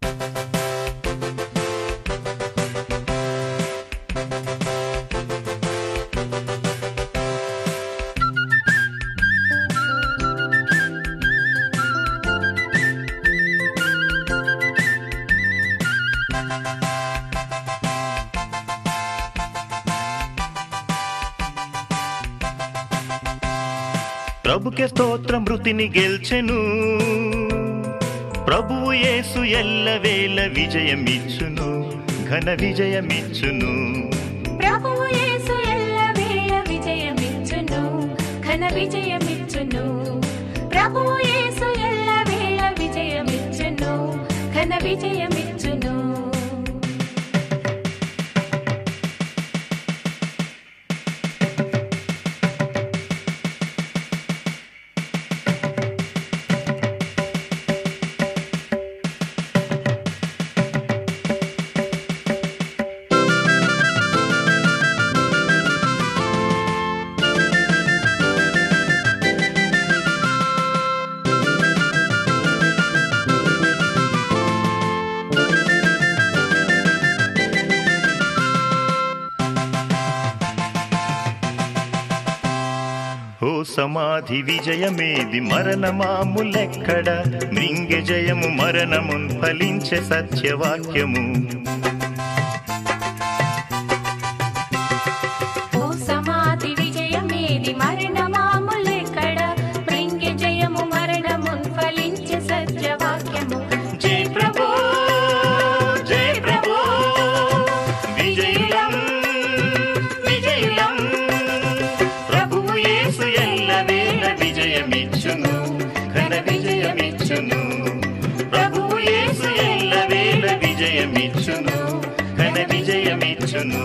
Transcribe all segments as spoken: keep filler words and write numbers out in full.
ప్రభుకే స్తోత్రం మృతిని గెల్చెను ప్రభువు యేసు ఎల్లవేళ విజయమిచ్చును ఘన విజయమిచ్చును ప్రభువు యేసు ఎల్లవేళ విజయమిచ్చును ఘన విజయమిచ్చును ప్రభువు యేసు ఎల్లవేళ విజయమిచ్చును ఘన విజయమిచ్చును ఓ సమాధి విజయమేది మరణమాములెక్కడ మృంగె జయము మరణమున్ ఫలించే సత్యవాక్యము ఓ సమాధి విజయమేది మరణమాములెక్కడ మృంగె జయము మరణమున్ ఫలించే సత్యవాక్యము జై ప్రభు జై ప్రభు విజయం విజయం ప్రభువు యేసు ఎల్లవేళ విజయమిచ్చును ఘన విజయమిచ్చును ప్రభువు యేసు ఎల్లవేళ విజయమిచ్చును ఘన విజయమిచ్చును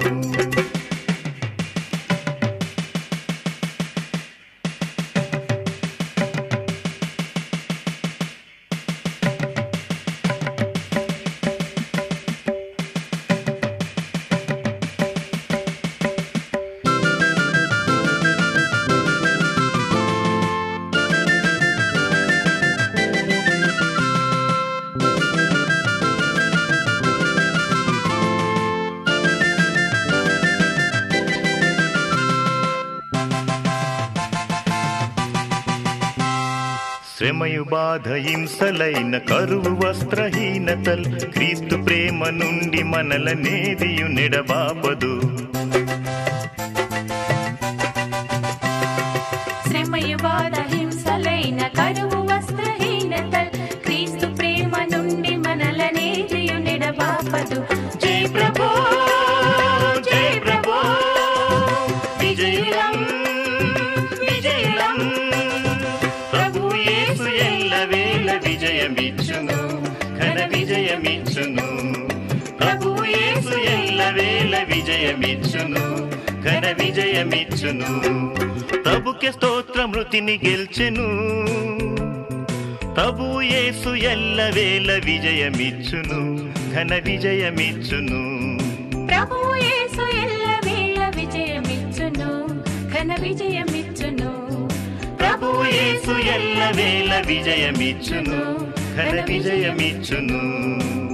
శ్రమయు బాధ హింసలైన కరువు వస్త్రహీనతల్ క్రీస్తు ప్రేమ నుండి మనలనేదియు నెడబాపదు శ్రమయు బాధ హింసలైన కరువు వస్త్రహీనతల్ క్రీస్తు ప్రేమ నుండి మనలనేదియు నెడబాపదు జై ప్రభు జై ప్రభు విజయం విజయం ప్రభువు యేసు ఎల్లవేళ విజయమిచ్చును ఘన విజయమిచ్చును ప్రభువు యేసు ఎల్లవేళ విజయమిచ్చును ఘన విజయమిచ్చును ప్రభుకే స్తోత్రం మృతిని గెల్చెను ప్రభువు యేసు ఎల్లవేళ విజయమిచ్చును ఘన విజయమిచ్చును ప్రభువు యేసు ఎల్లవేళ విజయమిచ్చును ఘన విజయమిచ్చును ప్రభువు యేసు ఎల్లవేళ విజయమిచ్చును ఘన విజయమిచ్చును